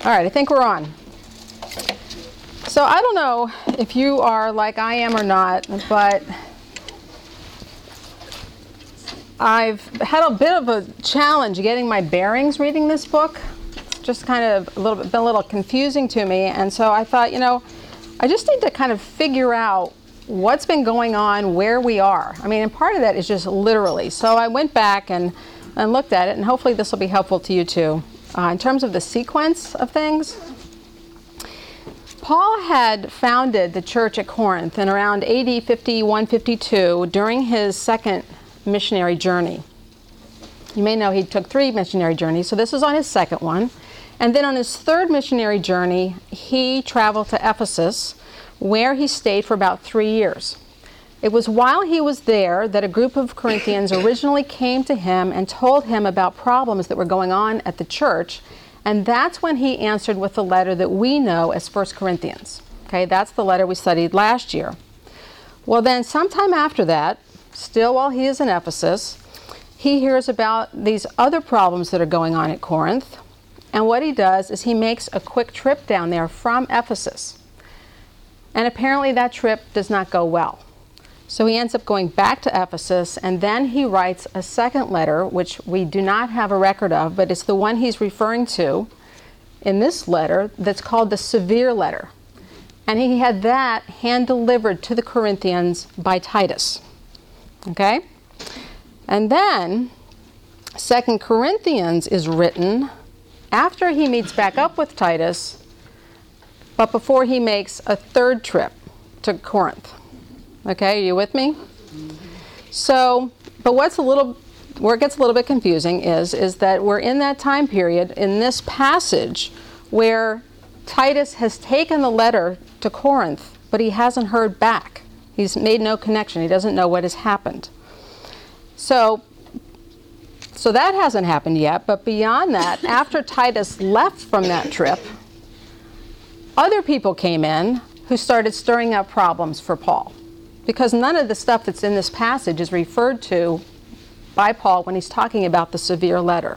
All right, I think we're on. So I don't know if you are like I am or not, but I've had a bit of a challenge getting my bearings reading this book. It's just kind of been a little confusing to me, and so I thought, I just need to kind of figure out what's been going on, where we are. I mean, and part of that is just literally. So I went back and looked at it, and hopefully this will be helpful to you too. In terms of the sequence of things, Paul had founded the church at Corinth in around AD 51, 52 during his second missionary journey. You may know he took 3 missionary journeys, so this was on his second one. And then on his third missionary journey, he traveled to Ephesus, where he stayed for about 3 years. It was while he was there that a group of Corinthians originally came to him and told him about problems that were going on at the church, and that's when he answered with the letter that we know as 1 Corinthians. Okay, that's the letter we studied last year. Well then, sometime after that, still while he is in Ephesus, he hears about these other problems that are going on at Corinth, and what he does is he makes a quick trip down there from Ephesus. And apparently that trip does not go well. So he ends up going back to Ephesus, and then he writes a second letter, which we do not have a record of, but it's the one he's referring to in this letter that's called the severe letter. And he had that hand-delivered to the Corinthians by Titus. Okay? And then 2 Corinthians is written after he meets back up with Titus, but before he makes a third trip to Corinth. Okay, are you with me? So, but where it gets a little bit confusing is that we're in that time period in this passage where Titus has taken the letter to Corinth, but he hasn't heard back. He's made no connection. He doesn't know what has happened. So that hasn't happened yet, but beyond that, after Titus left from that trip, other people came in who started stirring up problems for Paul. Because none of the stuff that's in this passage is referred to by Paul when he's talking about the severe letter.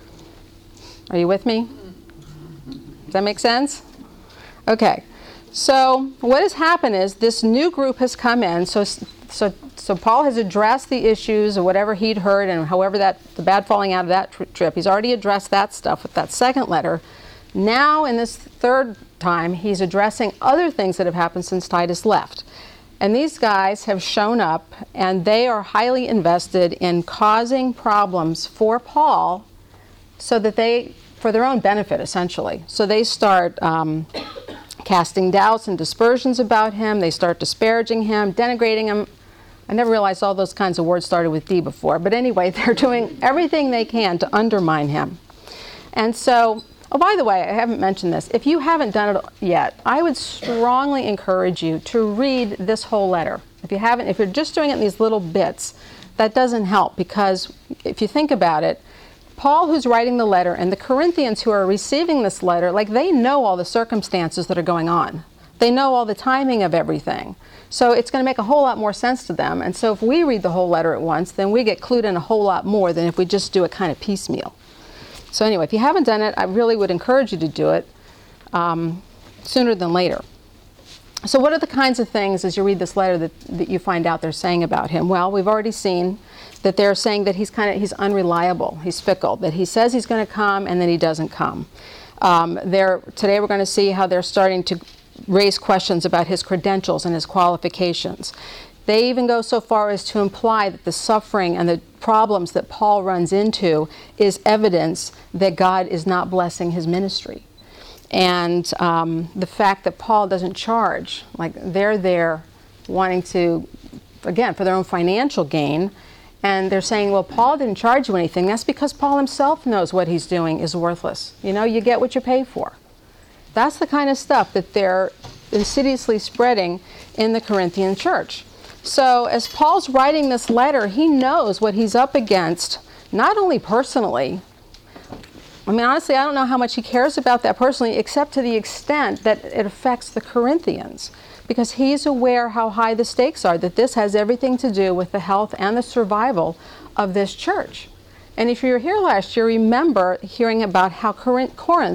Are you with me? Does that make sense? Okay. So what has happened is this new group has come in. So Paul has addressed the issues or whatever he'd heard, and however the bad falling out of that trip, he's already addressed that stuff with that second letter. Now in this third time, he's addressing other things that have happened since Titus left. And these guys have shown up, and they are highly invested in causing problems for Paul so that for their own benefit, essentially. So they start casting doubts and dispersions about him. They start disparaging him, denigrating him. I never realized all those kinds of words started with D before. But anyway, they're doing everything they can to undermine him. And so, oh, by the way, I haven't mentioned this. If you haven't done it yet, I would strongly encourage you to read this whole letter. If you're just doing it in these little bits, that doesn't help, because if you think about it, Paul, who's writing the letter, and the Corinthians who are receiving this letter, they know all the circumstances that are going on. They know all the timing of everything. So it's going to make a whole lot more sense to them. And so if we read the whole letter at once, then we get clued in a whole lot more than if we just do it kind of piecemeal. So anyway, if you haven't done it, I really would encourage you to do it sooner than later. So what are the kinds of things, as you read this letter, that you find out they're saying about him? Well, we've already seen that they're saying that he's unreliable, he's fickle, that he says he's going to come and then he doesn't come. Today we're going to see how they're starting to raise questions about his credentials and his qualifications. They even go so far as to imply that the suffering and the problems that Paul runs into is evidence that God is not blessing his ministry. And the fact that Paul doesn't charge, they're there wanting to, again, for their own financial gain, and they're saying, well, Paul didn't charge you anything. That's because Paul himself knows what he's doing is worthless. You get what you pay for. That's the kind of stuff that they're insidiously spreading in the Corinthian church. So as Paul's writing this letter, he knows what he's up against, not only personally. I mean, honestly, I don't know how much he cares about that personally, except to the extent that it affects the Corinthians, because he's aware how high the stakes are, that this has everything to do with the health and the survival of this church. And if you were here last year, remember hearing about how Corinth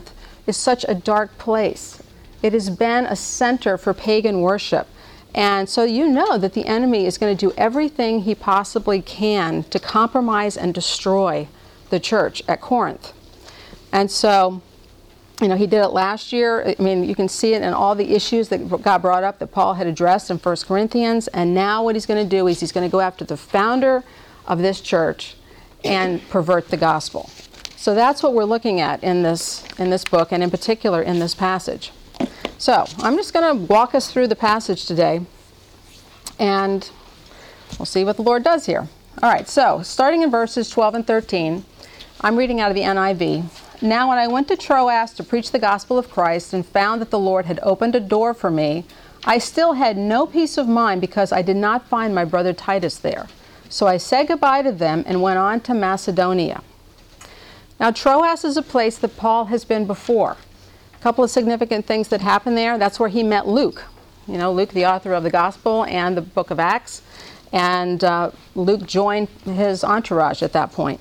is such a dark place. It has been a center for pagan worship. And so you know that the enemy is going to do everything he possibly can to compromise and destroy the church at Corinth. And so, you know, he did it last year. I mean, you can see it in all the issues that got brought up that Paul had addressed in 1 Corinthians. And now what he's going to do is he's going to go after the founder of this church and pervert the gospel. So that's what we're looking at in this book, and in particular in this passage. So I'm just going to walk us through the passage today, and we'll see what the Lord does here. All right, so starting in verses 12 and 13, I'm reading out of the NIV. Now when I went to Troas to preach the gospel of Christ and found that the Lord had opened a door for me, I still had no peace of mind because I did not find my brother Titus there. So I said goodbye to them and went on to Macedonia. Now Troas is a place that Paul has been before. A couple of significant things that happened there. That's where he met Luke. You know, Luke, the author of the Gospel and the book of Acts. And Luke joined his entourage at that point.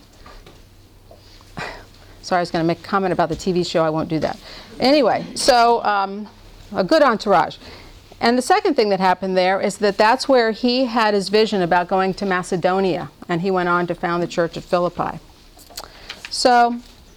Sorry, I was going to make a comment about the TV show. I won't do that. Anyway, so a good entourage. And the second thing that happened there is that that's where he had his vision about going to Macedonia. And he went on to found the church at Philippi. So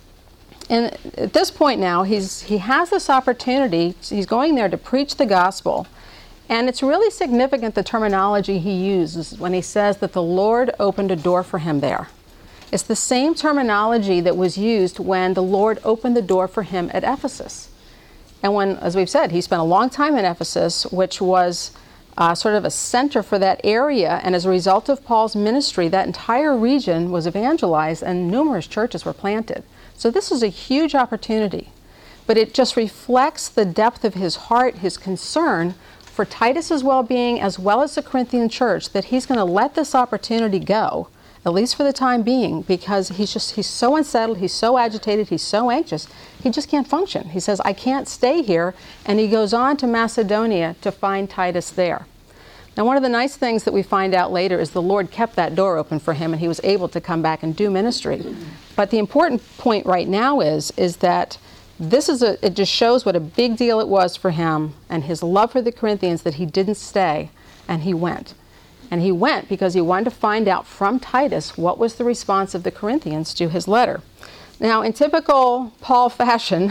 at this point now, he has this opportunity. He's going there to preach the gospel. And it's really significant, the terminology he uses when he says that the Lord opened a door for him there. It's the same terminology that was used when the Lord opened the door for him at Ephesus. And when, as we've said, he spent a long time in Ephesus, which was sort of a center for that area. And as a result of Paul's ministry, that entire region was evangelized and numerous churches were planted. So this is a huge opportunity. But it just reflects the depth of his heart, his concern for Titus's well-being as well as the Corinthian church, that he's going to let this opportunity go, at least for the time being, because he's so unsettled, he's so agitated, he's so anxious, he just can't function. He says, I can't stay here, and he goes on to Macedonia to find Titus there. Now, one of the nice things that we find out later is the Lord kept that door open for him, and he was able to come back and do ministry. But the important point right now is that it just shows what a big deal it was for him and his love for the Corinthians that he didn't stay, and he went. And he went because he wanted to find out from Titus what was the response of the Corinthians to his letter. Now, in typical Paul fashion,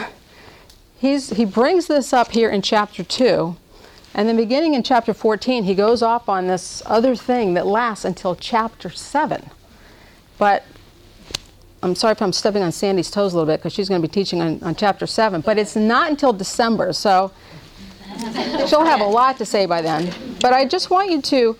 he brings this up here in chapter 2, and then beginning in chapter 14, he goes off on this other thing that lasts until chapter 7. But I'm sorry if I'm stepping on Sandy's toes a little bit, because she's going to be teaching on chapter 7, but it's not until December, so she'll have a lot to say by then. But I just want you to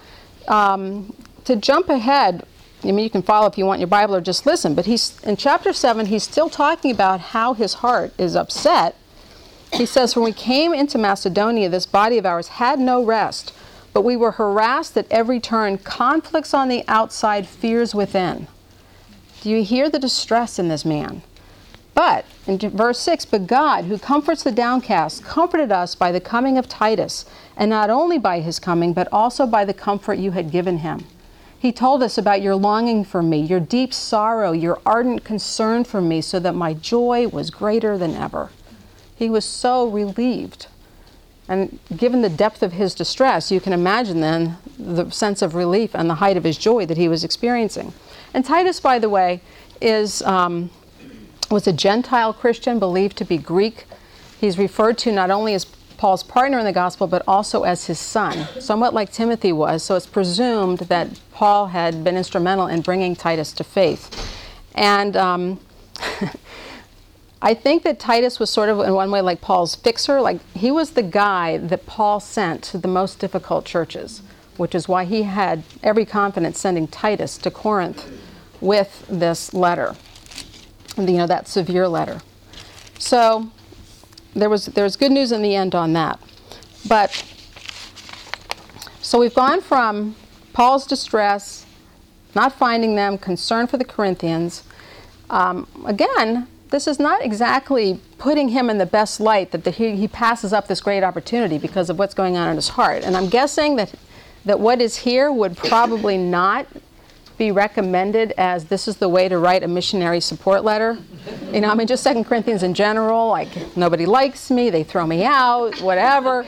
jump ahead. I mean, you can follow if you want your Bible or just listen, but in chapter 7, he's still talking about how his heart is upset. He says, when we came into Macedonia, this body of ours had no rest, but we were harassed at every turn, conflicts on the outside, fears within. Do you hear the distress in this man? But, in verse 6, but God, who comforts the downcast, comforted us by the coming of Titus, and not only by his coming, but also by the comfort you had given him. He told us about your longing for me, your deep sorrow, your ardent concern for me, so that my joy was greater than ever. He was so relieved. And given the depth of his distress, you can imagine then the sense of relief and the height of his joy that he was experiencing. And Titus, by the way, was a Gentile Christian, believed to be Greek. He's referred to not only as Paul's partner in the gospel, but also as his son, somewhat like Timothy was. So it's presumed that Paul had been instrumental in bringing Titus to faith. And I think that Titus was sort of, in one way, like Paul's fixer. Like, he was the guy that Paul sent to the most difficult churches, which is why he had every confidence sending Titus to Corinth with this letter, that severe letter. So there was good news in the end on that. But so we've gone from Paul's distress, not finding them, concern for the Corinthians. Again, this is not exactly putting him in the best light, that he passes up this great opportunity because of what's going on in his heart. And I'm guessing that what is here would probably not be recommended as this is the way to write a missionary support letter. You know, I mean, just 2 Corinthians in general, like nobody likes me, they throw me out, whatever.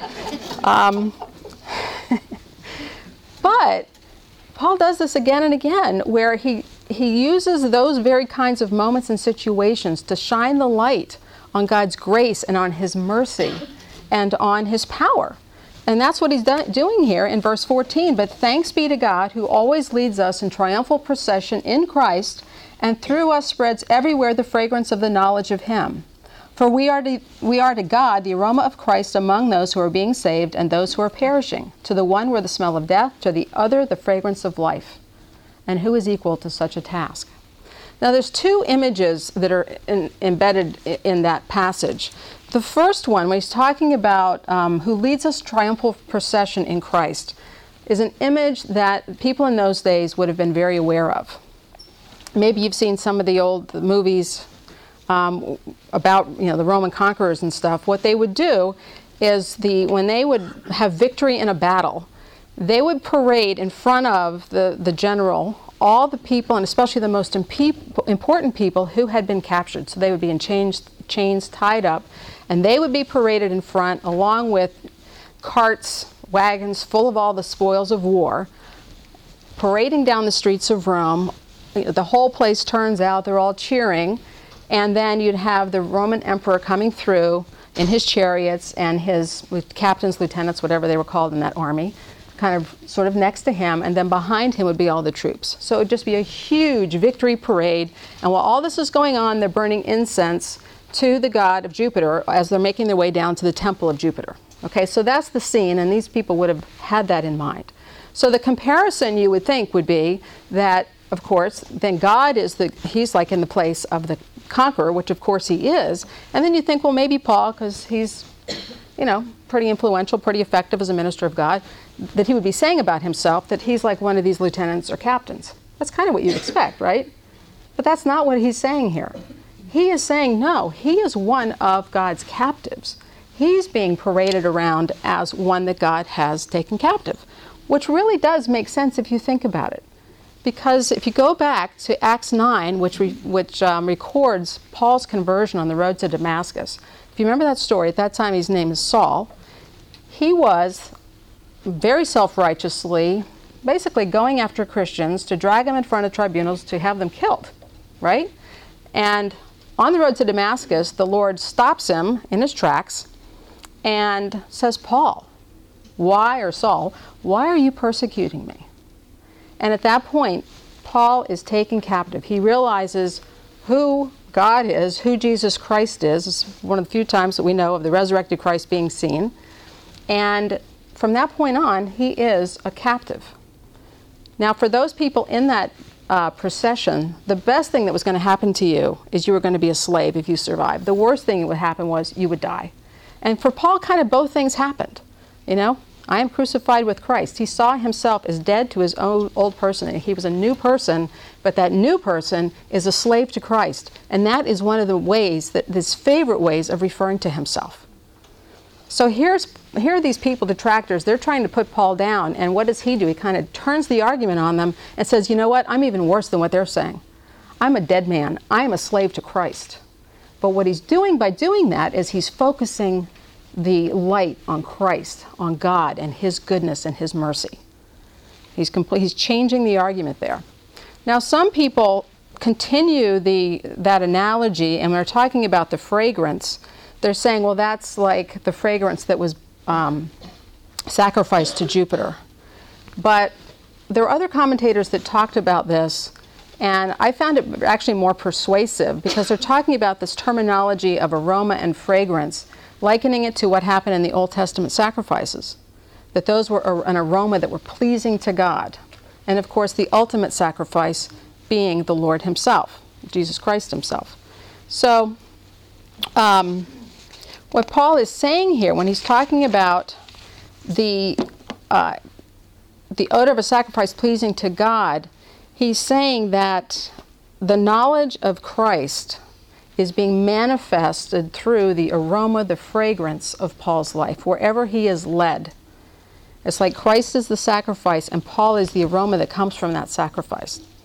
But Paul does this again and again, where he uses those very kinds of moments and situations to shine the light on God's grace and on His mercy and on His power. And that's what he's doing here in verse 14. But thanks be to God who always leads us in triumphal procession in Christ, and through us spreads everywhere the fragrance of the knowledge of Him. For we are to God the aroma of Christ among those who are being saved and those who are perishing. To the one we're the smell of death, to the other the fragrance of life. And who is equal to such a task? Now there's two images that are embedded in that passage. The first one, when he's talking about who leads us triumphal procession in Christ, is an image that people in those days would have been very aware of. Maybe you've seen some of the old movies about the Roman conquerors and stuff. What they would do is when they would have victory in a battle, they would parade in front of the general all the people, and especially the most important people who had been captured. So they would be in chains tied up, and they would be paraded in front along with carts, wagons full of all the spoils of war, parading down the streets of Rome. The whole place turns out, they're all cheering, and then you'd have the Roman emperor coming through in his chariots and his captains, lieutenants, whatever they were called in that army, kind of sort of next to him, and then behind him would be all the troops. So it would just be a huge victory parade, and while all this is going on, they're burning incense to the god of Jupiter as they're making their way down to the temple of Jupiter. Okay, so that's the scene, and these people would have had that in mind. So the comparison, you would think, would be that, of course, then God he's like in the place of the conqueror, which of course he is, and then you think, well, maybe Paul, because he's, pretty influential, pretty effective as a minister of God, that he would be saying about himself that he's like one of these lieutenants or captains. That's kind of what you'd expect, right? But that's not what he's saying here. He is saying, no, he is one of God's captives. He's being paraded around as one that God has taken captive, which really does make sense if you think about it. Because if you go back to Acts 9, which records Paul's conversion on the road to Damascus, if you remember that story, at that time his name is Saul, he was very self-righteously basically going after Christians to drag them in front of tribunals to have them killed, right? And on the road to Damascus, the Lord stops him in his tracks and says, Saul, why are you persecuting me? And at that point, Paul is taken captive. He realizes who God is, who Jesus Christ is. It's one of the few times that we know of the resurrected Christ being seen. And from that point on, he is a captive. Now, for those people in that procession, the best thing that was going to happen to you is you were going to be a slave if you survived. The worst thing that would happen was you would die. And for Paul, kind of both things happened. I am crucified with Christ. He saw himself as dead to his old person. He was a new person, but that new person is a slave to Christ. And that is one of the ways, his favorite ways of referring to himself. So here are these people, detractors, they're trying to put Paul down, and what does he do? He kind of turns the argument on them and says, you know what, I'm even worse than what they're saying. I'm a dead man. I am a slave to Christ. But what he's doing by doing that is he's focusing the light on Christ, on God and His goodness and His mercy. He's changing the argument there. Now some people continue that analogy, and when they're talking about the fragrance, they're saying, well, that's like the fragrance that was sacrificed to Jupiter. But there are other commentators that talked about this, and I found it actually more persuasive because they're talking about this terminology of aroma and fragrance, likening it to what happened in the Old Testament sacrifices, that those were an aroma that were pleasing to God. And of course, the ultimate sacrifice being the Lord Himself, Jesus Christ Himself. So, what Paul is saying here, when he's talking about the odor of a sacrifice pleasing to God, he's saying that the knowledge of Christ is being manifested through the aroma, the fragrance of Paul's life, wherever he is led. It's like Christ is the sacrifice and Paul is the aroma that comes from that sacrifice.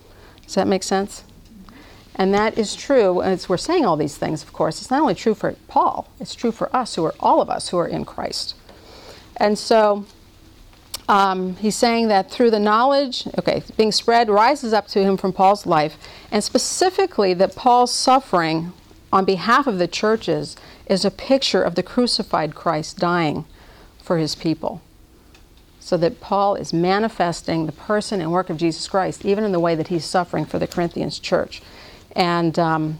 Does that make sense? And that is true, and we're saying all these things, of course. It's not only true for Paul, it's true for us, all of us who are in Christ. And so he's saying that through the knowledge, being spread, rises up to him from Paul's life, and specifically that Paul's suffering on behalf of the churches is a picture of the crucified Christ dying for his people. So that Paul is manifesting the person and work of Jesus Christ, even in the way that he's suffering for the Corinthians church. And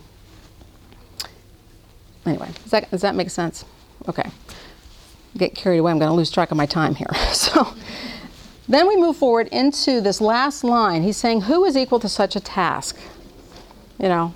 anyway, does that make sense? Okay. Get carried away. I'm going to lose track of my time here. So then we move forward into this last line. He's saying, who is equal to such a task? And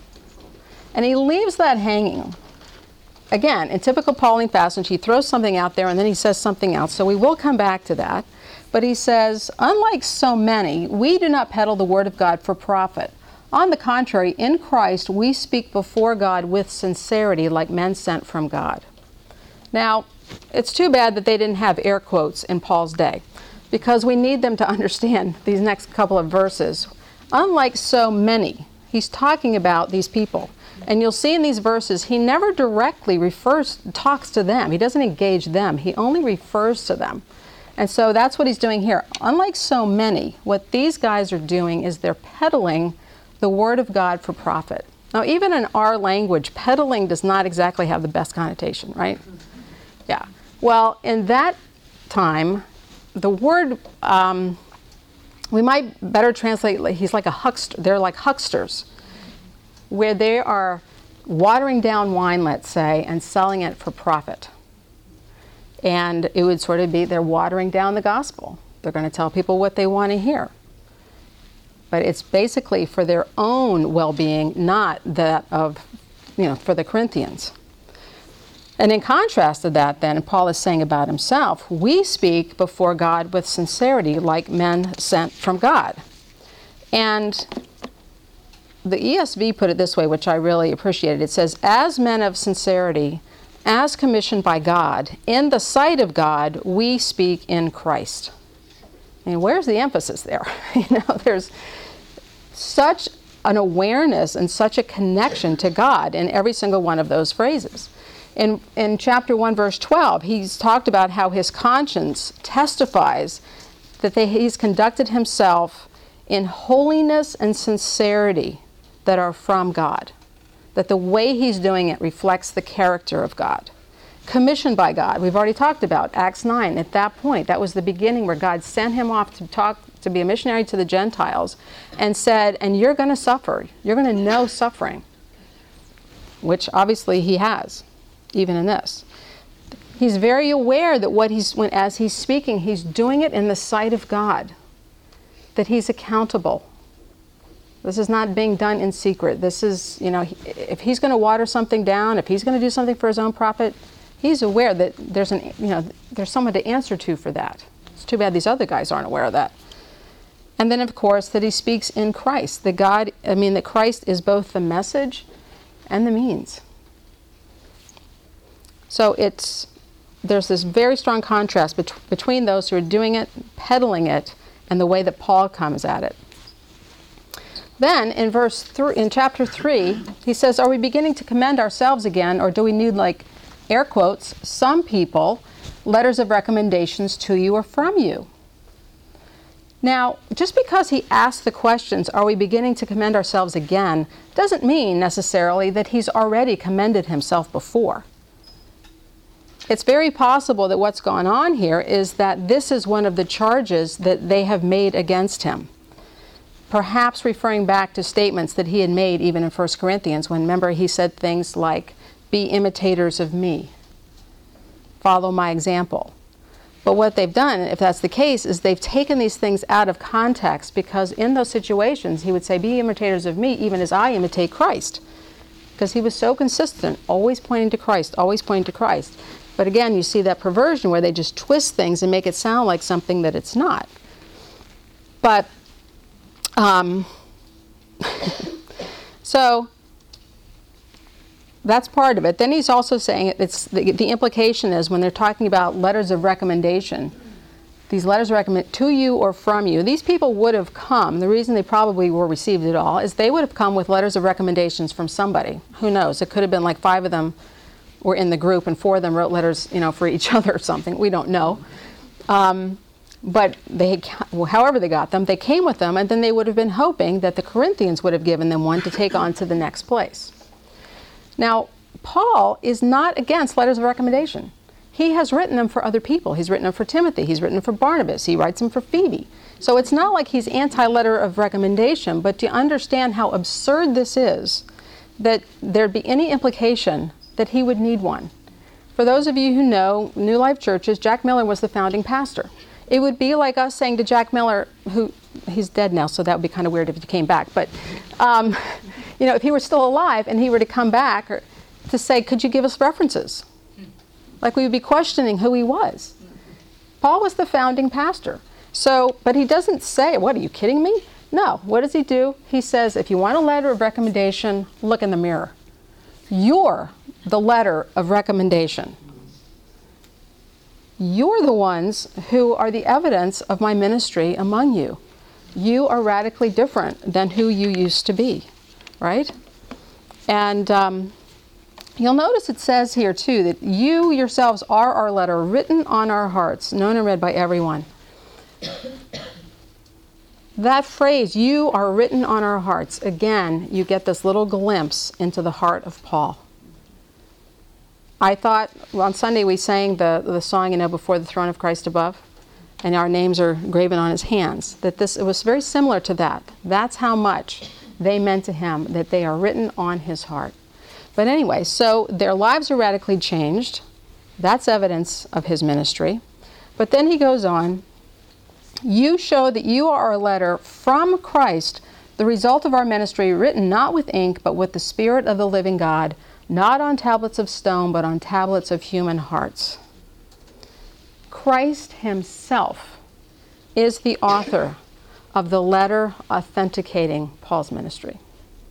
he leaves that hanging. Again, in typical Pauline fashion, he throws something out there and then he says something else. So we will come back to that. But he says, unlike so many, we do not peddle the word of God for profit. On the contrary, in Christ, we speak before God with sincerity like men sent from God. Now, it's too bad that they didn't have air quotes in Paul's day, because we need them to understand these next couple of verses. Unlike so many, he's talking about these people. And you'll see in these verses, he never directly talks to them. He doesn't engage them. He only refers to them. And so that's what he's doing here. Unlike so many, what these guys are doing is they're peddling the word of God for profit. Now, even in our language, peddling does not exactly have the best connotation, right? Yeah. Well, in that time, the word, we might better translate, he's like a huckster. They're like hucksters, where they are watering down wine, let's say, and selling it for profit. And it would sort of be they're watering down the gospel. They're going to tell people what they want to hear. But it's basically for their own well-being, not that of, for the Corinthians. And in contrast to that, then, Paul is saying about himself, we speak before God with sincerity like men sent from God. And the ESV put it this way, which I really appreciated. It says, as men of sincerity, as commissioned by God, in the sight of God, we speak in Christ. And where's the emphasis there? There's such an awareness and such a connection to God in every single one of those phrases. In chapter 1, verse 12, he's talked about how his conscience testifies that he's conducted himself in holiness and sincerity that are from God. That the way he's doing it reflects the character of God. Commissioned by God. We've already talked about Acts 9. At that point, that was the beginning where God sent him off to be a missionary to the Gentiles and said, and you're going to suffer. You're going to know suffering. Which obviously he has, even in this. He's very aware that as he's speaking, he's doing it in the sight of God. That he's accountable. This is not being done in secret. This is, if he's going to water something down, if he's going to do something for his own profit, he's aware that there's someone to answer to for that. It's too bad these other guys aren't aware of that. And then, of course, that he speaks in Christ. That Christ is both the message and the means. So there's this very strong contrast between those who are doing it, peddling it, and the way that Paul comes at it. Then in chapter 3, he says, are we beginning to commend ourselves again, or do we need, like, air quotes, some people, letters of recommendations to you or from you? Now, just because he asks the questions, are we beginning to commend ourselves again, doesn't mean necessarily that he's already commended himself before. It's very possible that what's gone on here is that this is one of the charges that they have made against him. Perhaps referring back to statements that he had made even in 1 Corinthians, when, remember, he said things like, be imitators of me, follow my example. But what they've done, if that's the case, is they've taken these things out of context, because in those situations he would say, be imitators of me even as I imitate Christ. Because he was so consistent, always pointing to Christ, always pointing to Christ. But again, you see that perversion where they just twist things and make it sound like something that it's not. But, so, that's part of it. Then he's also saying the implication is when they're talking about letters of recommendation, these letters of recommendation to you or from you. These people would have come. The reason they probably were received at all is they would have come with letters of recommendations from somebody. Who knows? It could have been like 5 of them were in the group and 4 of them wrote letters, for each other or something. We don't know. But however they got them, they came with them, and then they would have been hoping that the Corinthians would have given them one to take on to the next place. Now, Paul is not against letters of recommendation. He has written them for other people. He's written them for Timothy. He's written them for Barnabas. He writes them for Phoebe. So it's not like he's anti-letter of recommendation, but to understand how absurd this is, that there'd be any implication that he would need one. For those of you who know New Life Churches, Jack Miller was the founding pastor. It would be like us saying to Jack Miller, he's dead now, so that would be kind of weird if he came back, but if he were still alive and he were to come back, or to say, could you give us references? Like we would be questioning who he was. Paul was the founding pastor. But he doesn't say, what, are you kidding me? No. What does he do? He says, if you want a letter of recommendation, look in the mirror. You're the letter of recommendation. You're the ones who are the evidence of my ministry among you. You are radically different than who you used to be, right? And you'll notice it says here, too, that you yourselves are our letter, written on our hearts, known and read by everyone. That phrase, you are written on our hearts, again, you get this little glimpse into the heart of Paul. I thought, on Sunday we sang the song, Before the Throne of Christ Above, and our names are graven on his hands, that it was very similar to that. That's how much they meant to him, that they are written on his heart. But anyway, so their lives are radically changed. That's evidence of his ministry. But then he goes on, you show that you are a letter from Christ, the result of our ministry, written not with ink, but with the Spirit of the living God, not on tablets of stone, but on tablets of human hearts. Christ himself is the author of the letter authenticating Paul's ministry.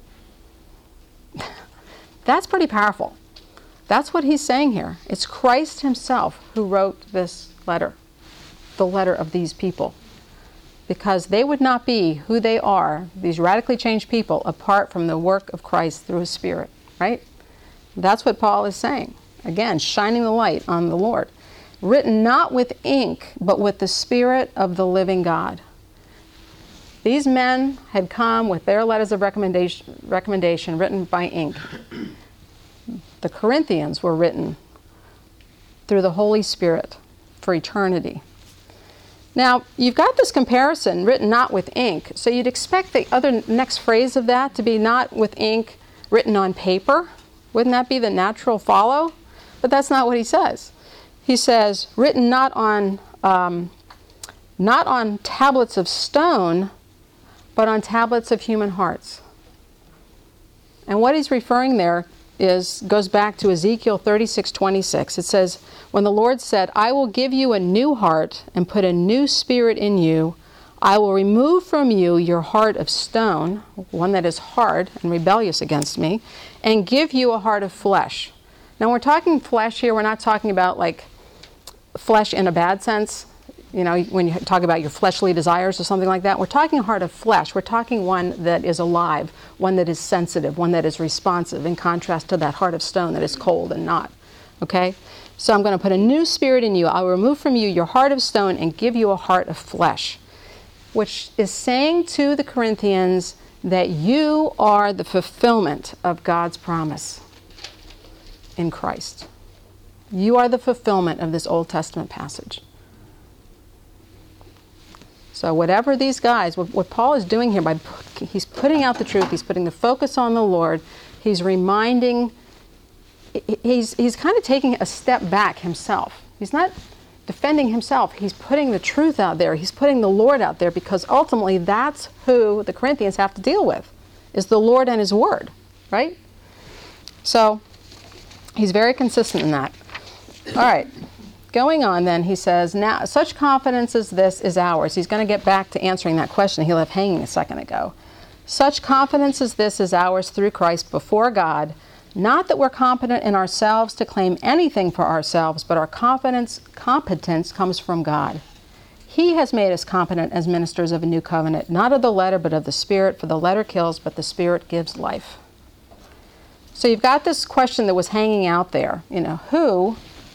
That's pretty powerful. That's what he's saying here. It's Christ himself who wrote this letter, the letter of these people, because they would not be who they are, these radically changed people, apart from the work of Christ through his Spirit, right? That's what Paul is saying. Again, shining the light on the Lord. Written not with ink, but with the Spirit of the living God. These men had come with their letters of recommendation written by ink. The Corinthians were written through the Holy Spirit for eternity. Now, you've got this comparison, written not with ink, so you'd expect the other next phrase of that to be not with ink, written on paper. Wouldn't that be the natural follow? But that's not what he says. He says, written not on tablets of stone, but on tablets of human hearts. And what he's referring there goes back to Ezekiel 36:26. It says, when the Lord said, I will give you a new heart and put a new spirit in you, I will remove from you your heart of stone, one that is hard and rebellious against me, and give you a heart of flesh. Now we're talking flesh here, we're not talking about like flesh in a bad sense. When you talk about your fleshly desires or something like that, we're talking a heart of flesh. We're talking one that is alive, one that is sensitive, one that is responsive, in contrast to that heart of stone that is cold and not. Okay? So I'm going to put a new spirit in you. I'll remove from you your heart of stone and give you a heart of flesh, which is saying to the Corinthians that you are the fulfillment of God's promise in Christ. You are the fulfillment of this Old Testament passage. So whatever these guys, what Paul is doing here, he's putting out the truth, he's putting the focus on the Lord, he's reminding, he's kind of taking a step back himself. He's not defending himself, he's putting the truth out there, he's putting the Lord out there, because ultimately that's who the Corinthians have to deal with, is the Lord and his word, right? So he's very consistent in that. All right. Going on then, he says, now such confidence as this is ours. He's going to get back to answering that question he left hanging a second ago. Such confidence as this is ours through Christ before God, not that we're competent in ourselves to claim anything for ourselves, but our competence comes from God. He has made us competent as ministers of a new covenant, not of the letter, but of the Spirit, for the letter kills, but the Spirit gives life. So you've got this question that was hanging out there, who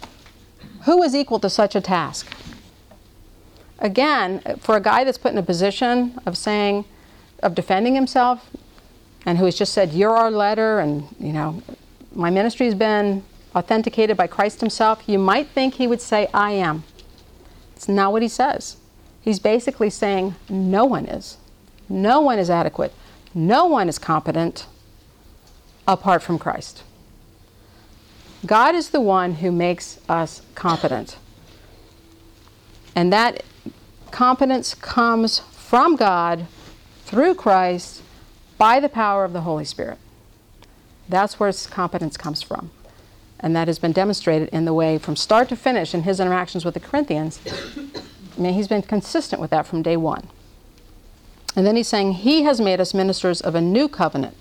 is equal to such a task? Again, for a guy that's put in a position of defending himself, and who has just said, you're our letter, and, my ministry's been authenticated by Christ himself, you might think he would say, I am. It's not what he says. He's basically saying, no one is. No one is adequate. No one is competent apart from Christ. God is the one who makes us competent. And that competence comes from God through Christ by the power of the Holy Spirit. That's where competence comes from. And that has been demonstrated in the way from start to finish in his interactions with the Corinthians. He's been consistent with that from day one. And then he's saying he has made us ministers of a new covenant.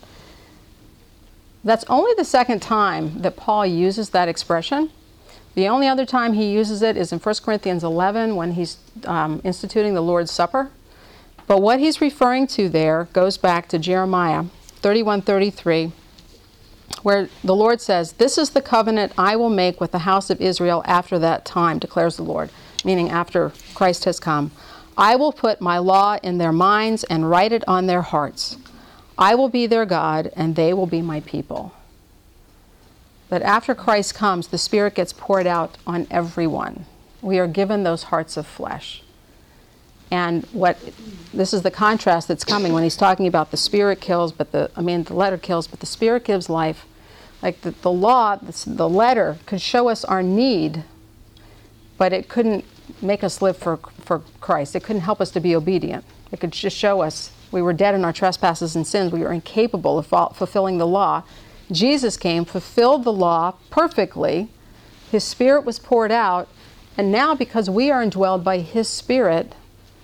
That's only the second time that Paul uses that expression. The only other time he uses it is in 1 Corinthians 11 when he's instituting the Lord's Supper. But what he's referring to there goes back to Jeremiah 31:33, where the Lord says, this is the covenant I will make with the house of Israel after that time, declares the Lord, meaning after Christ has come. I will put my law in their minds and write it on their hearts. I will be their God, and they will be my people. But after Christ comes, the Spirit gets poured out on everyone. We are given those hearts of flesh. And this is the contrast that's coming when he's talking about the Spirit kills, the letter kills, but the Spirit gives life. Like the law, the letter could show us our need, but it couldn't make us live for Christ. It couldn't help us to be obedient. It could just show us we were dead in our trespasses and sins. We were incapable of fulfilling the law. Jesus came, fulfilled the law perfectly. His Spirit was poured out. And now because we are indwelled by His Spirit,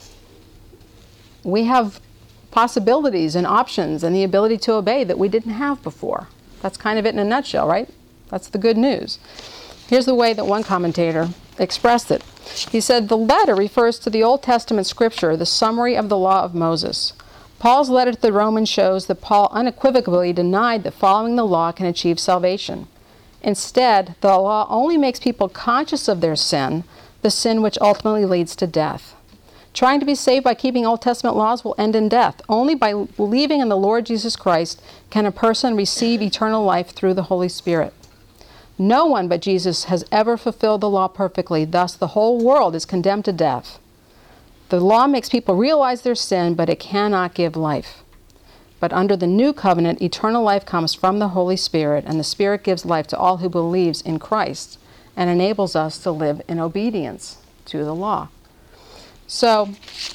we have possibilities and options and the ability to obey that we didn't have before. That's kind of it in a nutshell, right? That's the good news. Here's the way that one commentator expressed it. He said, the letter refers to the Old Testament scripture, the summary of the law of Moses. Paul's letter to the Romans shows that Paul unequivocally denied that following the law can achieve salvation. Instead, the law only makes people conscious of their sin, the sin which ultimately leads to death. Trying to be saved by keeping Old Testament laws will end in death. Only by believing in the Lord Jesus Christ can a person receive eternal life through the Holy Spirit. No one but Jesus has ever fulfilled the law perfectly, thus the whole world is condemned to death. The law makes people realize their sin, but it cannot give life. But under the new covenant, eternal life comes from the Holy Spirit, and the Spirit gives life to all who believes in Christ and enables us to live in obedience to the law. So,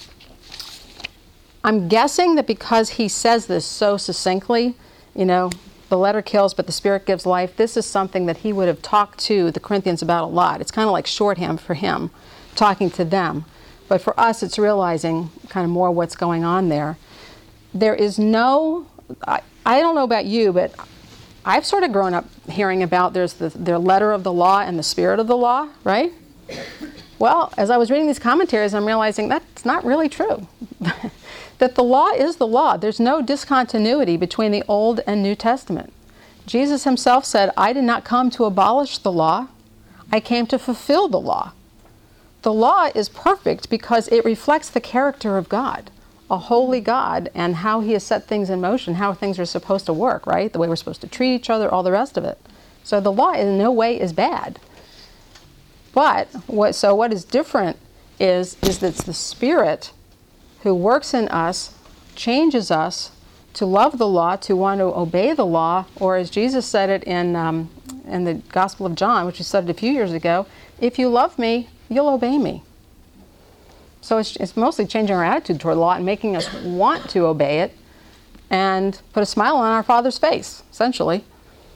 I'm guessing that because he says this so succinctly, the letter kills, but the Spirit gives life, this is something that he would have talked to the Corinthians about a lot. It's kind of like shorthand for him, talking to them. But for us, it's realizing kind of more what's going on there. There is no, I don't know about you, but I've sort of grown up hearing about there's the letter of the law and the spirit of the law, right? Well, as I was reading these commentaries, I'm realizing that's not really true. That the law is the law. There's no discontinuity between the Old and New Testament. Jesus himself said, I did not come to abolish the law. I came to fulfill the law. The law is perfect because it reflects the character of God, a holy God, and how he has set things in motion, how things are supposed to work, right? The way we're supposed to treat each other, all the rest of it. So the law in no way is bad. But what is different is that it's the Spirit who works in us, changes us to love the law, to want to obey the law, or as Jesus said it in the Gospel of John, which we studied a few years ago, if you love me, you'll obey me. So it's mostly changing our attitude toward the law and making us want to obey it and put a smile on our Father's face, essentially.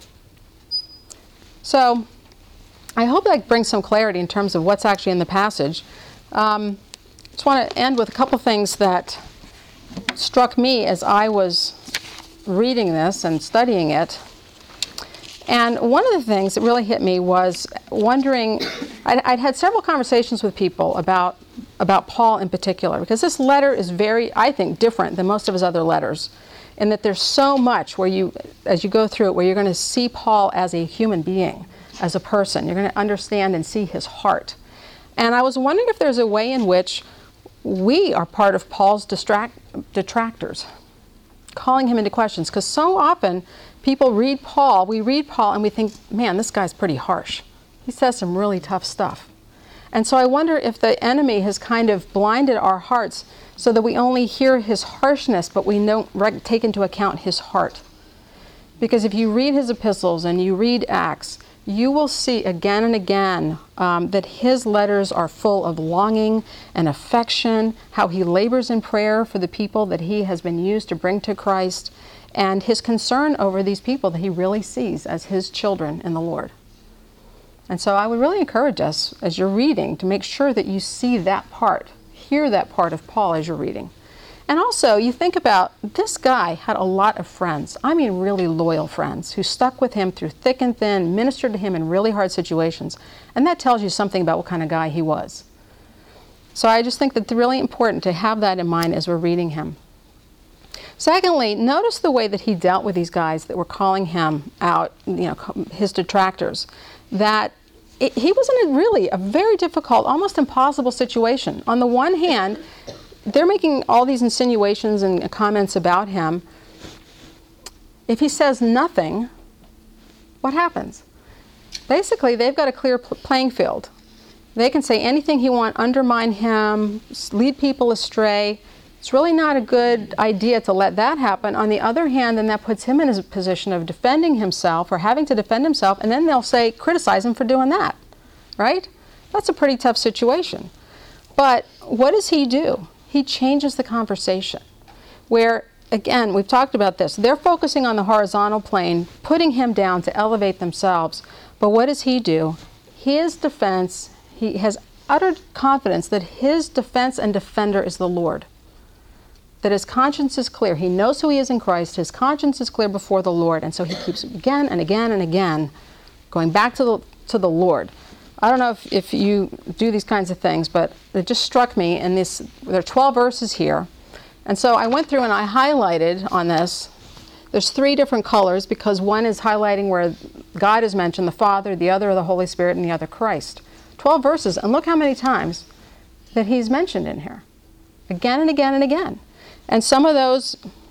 So I hope that brings some clarity in terms of what's actually in the passage. Just want to end with a couple things that struck me as I was reading this and studying it. And one of the things that really hit me was wondering, I'd had several conversations with people about about Paul in particular, because this letter is very, I think, different than most of his other letters, in that there's so much where you, as you go through it, where you're going to see Paul as a human being, as a person. You're going to understand and see his heart. And I was wondering if there's a way in which we are part of Paul's detractors, calling him into questions, because so often people read Paul, we read Paul and we think, man, this guy's pretty harsh. He says some really tough stuff. And so I wonder if the enemy has kind of blinded our hearts so that we only hear his harshness, but we don't take into account his heart. Because if you read his epistles and you read Acts, you will see again and again that his letters are full of longing and affection, how he labors in prayer for the people that he has been used to bring to Christ, and his concern over these people that he really sees as his children in the Lord. And so I would really encourage us, as you're reading, to make sure that you see that part, hear that part of Paul as you're reading. And also, you think about, this guy had a lot of friends, I mean really loyal friends, who stuck with him through thick and thin, ministered to him in really hard situations. And that tells you something about what kind of guy he was. So I just think that it's really important to have that in mind as we're reading him. Secondly, notice the way that he dealt with these guys that were calling him out, his detractors. That he was in really a very difficult, almost impossible situation. On the one hand, they're making all these insinuations and comments about him. If he says nothing, what happens? Basically, they've got a clear playing field. They can say anything he wants, undermine him, lead people astray. It's really not a good idea to let that happen. On the other hand, then that puts him in a position of defending himself or having to defend himself, and then they'll say, criticize him for doing that, right? That's a pretty tough situation. But what does he do? He changes the conversation. Where, again, we've talked about this. They're focusing on the horizontal plane, putting him down to elevate themselves. But what does he do? His defense, he has utter confidence that his defense and defender is the Lord. That his conscience is clear. He knows who he is in Christ. His conscience is clear before the Lord. And so he keeps again and again and again going back to the Lord. I don't know if you do these kinds of things, but it just struck me in this. There are 12 verses here. And so I went through and I highlighted on this. There's 3 different colors because one is highlighting where God is mentioned, the Father, the other the Holy Spirit, and the other Christ. 12 verses. And look how many times that he's mentioned in here. Again and again and again. And some of those,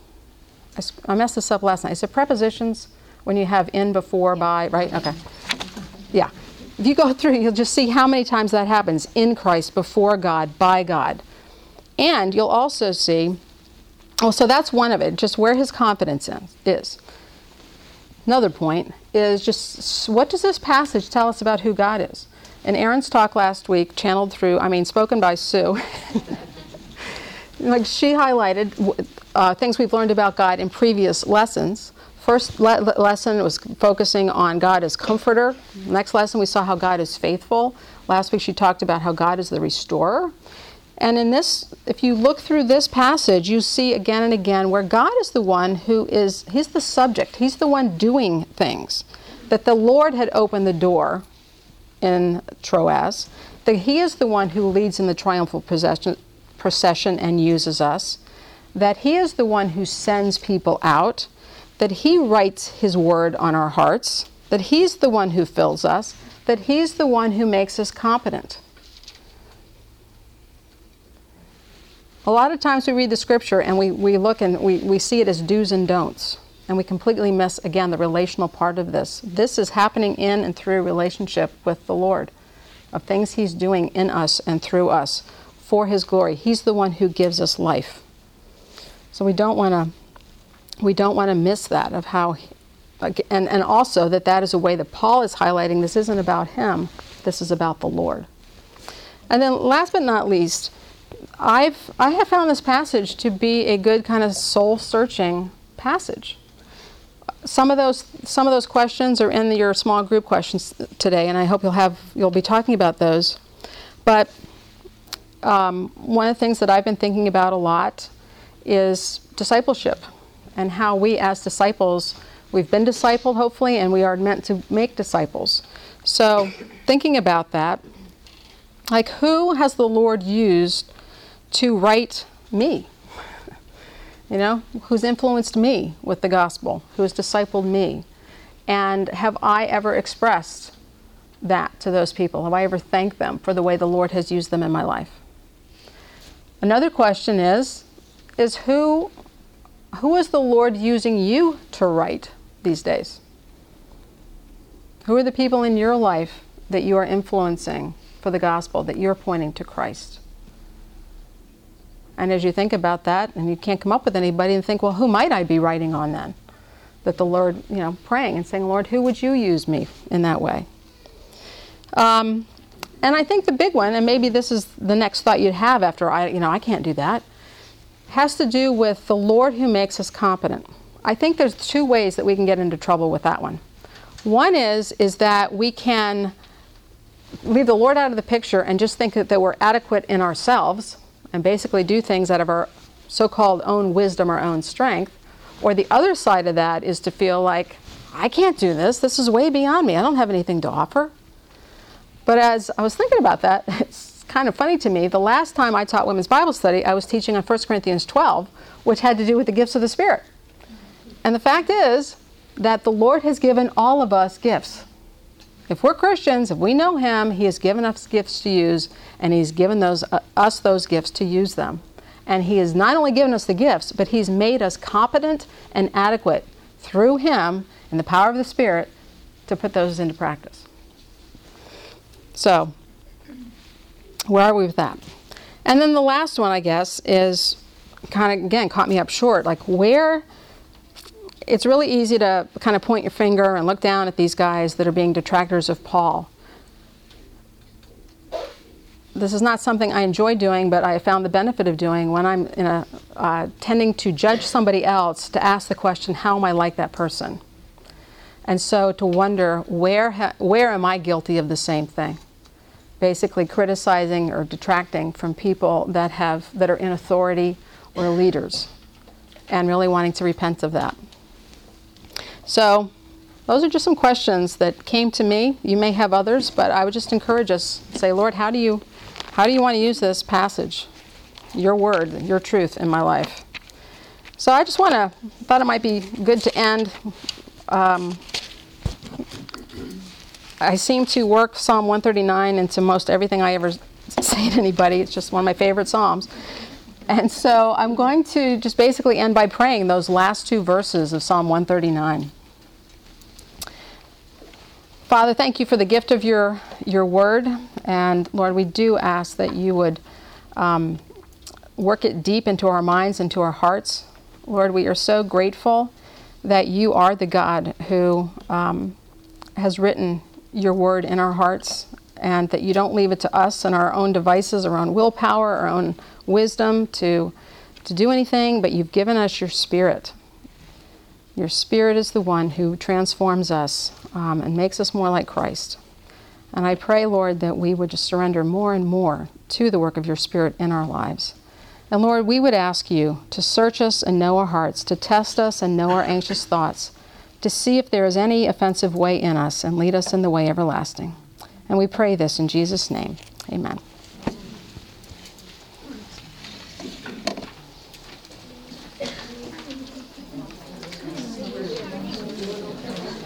I messed this up last night. Is it prepositions when you have in, before, by, right? Okay. Yeah. If you go through, you'll just see how many times that happens. In Christ, before God, by God. And you'll also see, so that's one of it, just where his confidence is. Another point is just, what does this passage tell us about who God is? In Aaron's talk last week, spoken by Sue, like she highlighted things we've learned about God in previous lessons. First lesson was focusing on God as comforter. Next lesson we saw how God is faithful. Last week she talked about how God is the restorer. And in this, if you look through this passage, you see again and again where God is the one he's the subject. He's the one doing things. That the Lord had opened the door in Troas. That he is the one who leads in the triumphal procession and uses us, that he is the one who sends people out, that he writes his word on our hearts, that he's the one who fills us, that he's the one who makes us competent. A lot of times we read the scripture and we look and we see it as do's and don'ts, and we completely miss, again, the relational part of this. This is happening in and through relationship with the Lord, of things he's doing in us and through us. For his glory. He's the one who gives us life. So we don't want to miss that of how, and also that is a way that Paul is highlighting. This isn't about him. This is about the Lord. And then last but not least, I have found this passage to be a good kind of soul-searching passage. Some of those questions are in your small group questions today, and I hope you'll be talking about those. But one of the things that I've been thinking about a lot is discipleship and how we as disciples, we've been discipled hopefully, and we are meant to make disciples. So thinking about that, Like, who has the Lord used to write me? You know, who's influenced me with the gospel, who has discipled me? And have I ever expressed that to those people? Have I ever thanked them for the way the Lord has used them in my life? Another question is who is the Lord using you to write these days? Who are the people in your life that you are influencing for the gospel, that you're pointing to Christ? And as you think about that, and you can't come up with anybody, and think, well, who might I be writing on then? That the Lord, you know, praying and saying, Lord, who would you use me in that way? And I think the big one, and maybe this is the next thought you'd have after I can't do that, has to do with the Lord who makes us competent. I think there's two ways that we can get into trouble with that one. One is that we can leave the Lord out of the picture and just think that we're adequate in ourselves and basically do things out of our so-called own wisdom or own strength. Or the other side of that is to feel like, I can't do this. This is way beyond me. I don't have anything to offer. But as I was thinking about that, it's kind of funny to me. The last time I taught women's Bible study, I was teaching on 1 Corinthians 12, which had to do with the gifts of the Spirit. And the fact is that the Lord has given all of us gifts. If we're Christians, if we know Him, He has given us gifts to use, and He's given us those gifts to use them. And He has not only given us the gifts, but He's made us competent and adequate through Him and the power of the Spirit to put those into practice. So, where are we with that? And then the last one, I guess, is kind of, again, caught me up short. Like, where, it's really easy to kind of point your finger and look down at these guys that are being detractors of Paul. This is not something I enjoy doing, but I found the benefit of doing when I'm in tending to judge somebody else, to ask the question, how am I like that person? And so to wonder, where am I guilty of the same thing? Basically criticizing or detracting from people that are in authority or leaders, and really wanting to repent of that. So those are just some questions that came to me. You may have others, but I would just encourage us, say, Lord, how do you want to use this passage, your word, your truth in my life? So I just thought it might be good to end. I seem to work Psalm 139 into most everything I ever say to anybody. It's just one of my favorite Psalms. And so I'm going to just basically end by praying those last two verses of Psalm 139. Father, thank you for the gift of your word. And Lord, we do ask that you would work it deep into our minds, into our hearts. Lord, we are so grateful that you are the God who has written your word in our hearts, and that you don't leave it to us and our own devices, our own willpower, our own wisdom to do anything, but you've given us your Spirit. Your Spirit is the one who transforms us and makes us more like Christ. And I pray, Lord, that we would just surrender more and more to the work of your Spirit in our lives. And Lord, we would ask you to search us and know our hearts, to test us and know our anxious thoughts, to see if there is any offensive way in us, and lead us in the way everlasting. And we pray this in Jesus' name. Amen.